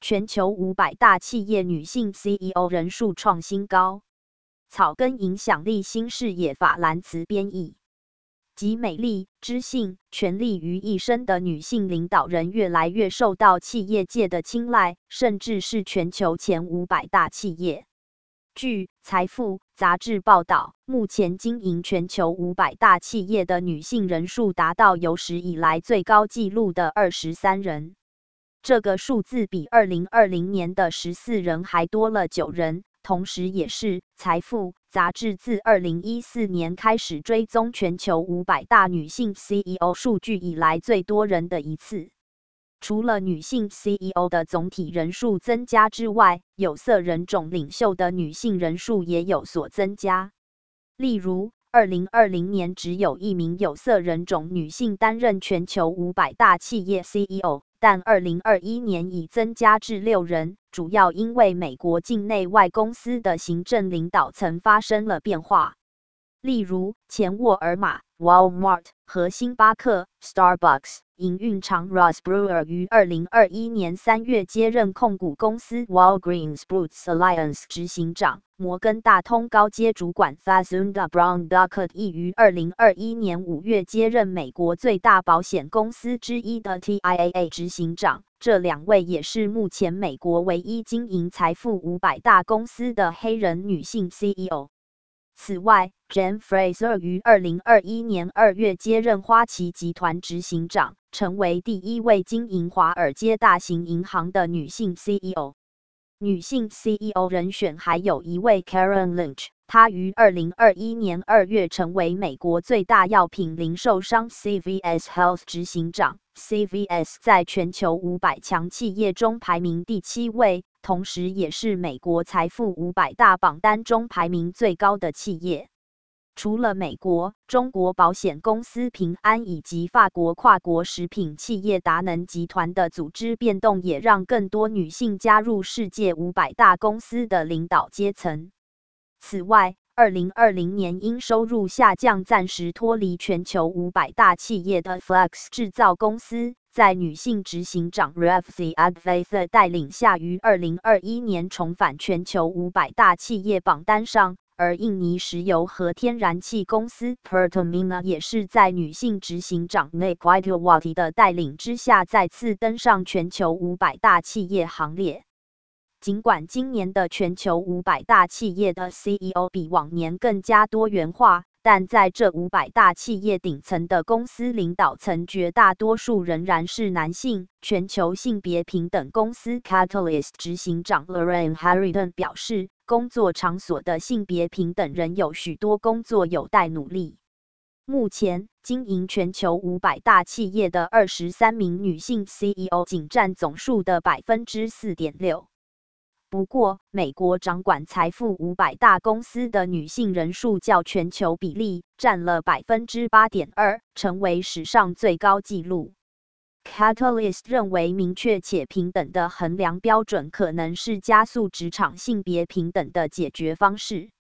全球500大企业女性 CEO 人数创新高。草根影响力新视野法兰茨编译。集美丽、知性、权力于一身的女性领导人越来越受到企业界的青睐，甚至是全球前500大企业。据《财富》杂志报道，目前经营全球500大企业的女性人数达到有史以来最高纪录的23人。这个数字比2020年的14人还多了9人。同时也是《财富》杂志自2014年开始追踪全球500大女性 CEO 数据以来最多人的一次。除了女性 CEO 的总体人数增加之外，有色人种领袖的女性人数也有所增加。例如，2020年只有1名有色人种女性担任全球500大企业 CEO。但2021年已增加至6人，主要因为美国境内外公司的行政领导层发生了变化。例如，前沃尔玛 （Walmart） 和星巴克 （Starbucks） 营运长 Ross Brewer 于2021年3月接任控股公司 Walgreens Boots Alliance 执行长。摩根大通高阶主管 Fazunda Brown Duckett 亦于2021年5月接任美国最大保险公司之一的 TIAA 执行长。这2位也是目前美国唯一经营财富500大公司的黑人女性 CEO。此外 ，Jane Fraser 于2021年2月接任花旗集团执行长，成为第1位经营华尔街大型银行的女性 CEO。女性 CEO 人选还有一位 Karen Lynch， 她于2021年2月成为美国最大药品零售商 CVS Health 执行长。CVS 在全球500强企业中排名第7位，同时也是美国财富500大榜单中排名最高的企业。除了美国、中国保险公司平安以及法国跨国食品企业达能集团的组织变动，也让更多女性加入世界500大公司的领导阶层。此外，2020年因收入下降暂时脱离全球500大企业的 Flex 制造公司，在女性执行长 Revathi Advaitha 带领下，于2021年重返全球500大企业榜单上。而印尼石油和天然气公司 Pertamina 也是在女性执行长 Nik Widjawati 的带领之下再次登上全球500大企业行列。尽管今年的全球500大企业的 CEO 比往年更加多元化，但在这500大企业顶层的公司领导层绝大多数仍然是男性。全球性别平等公司 Catalyst 执行长 Lorraine Harrington 表示，工作场所的性别平等仍有许多工作有待努力。目前，经营全球500大企业的23名女性 CEO 仅占总数的 4.6%。不过，美国掌管财富500大公司的女性人数较全球比例占了 8.2%， 成为史上最高纪录。Catalyst 认为，明确且平等的衡量标准可能是加速职场性别平等的解决方式。